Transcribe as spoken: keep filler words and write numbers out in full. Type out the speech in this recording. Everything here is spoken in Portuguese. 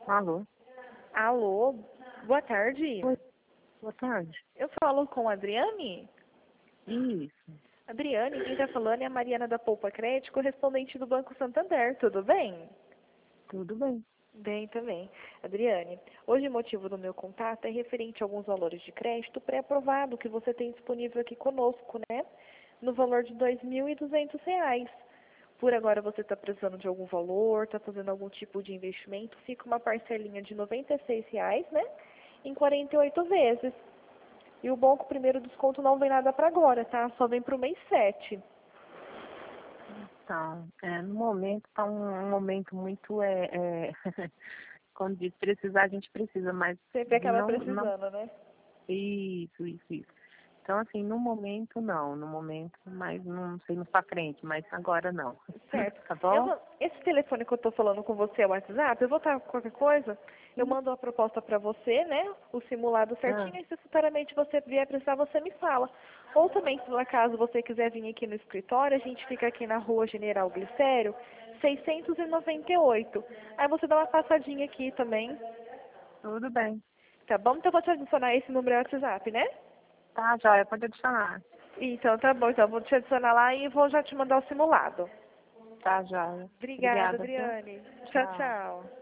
Alô? Alô, boa tarde. Oi, boa tarde. Eu falo com a Adriane? Isso, Adriane, quem está falando é a Mariana da Poupa Crédito, correspondente do Banco Santander, tudo bem? tudo bem. Bem também. Adriane, hoje o motivo do meu contato é referente a alguns valores de crédito pré-aprovado que você tem disponível aqui conosco, né? No valor de dois mil e duzentos reais. Por agora você está precisando de algum valor, está fazendo algum tipo de investimento, fica uma parcelinha de noventa e seis reais, né? Em quarenta e oito vezes. E o bom é que o primeiro desconto não vem nada para agora, tá? Só vem para o mês sete. Tá, é, no momento tá um, um momento muito, é, é, quando diz precisar, a gente precisa, mas Sempre acaba não, não, precisando, né? isso, isso, isso. Então, assim, no momento não, no momento, mas não sei mais pra frente, mas agora não. Certo. Tá Eu bom? vou- esse telefone que eu estou falando com você é o WhatsApp, eu vou estar com qualquer coisa, eu Sim. mando a proposta para você, né? O simulado Ah, certinho, e se futuramente você vier precisar, você me fala. Ou também, se por acaso você quiser vir aqui no escritório, a gente fica aqui na rua General Glicério, seiscentos e noventa e oito. Aí você dá uma passadinha aqui também, tudo bem. tá bom? Então eu vou te adicionar esse número no WhatsApp, né? Tá, joia, pode adicionar. Então, tá bom. Então, vou te adicionar lá e vou já te mandar o simulado. Tá, joia. Obrigada, Obrigada, viu? Adriane. Tchau, Tchau. tchau.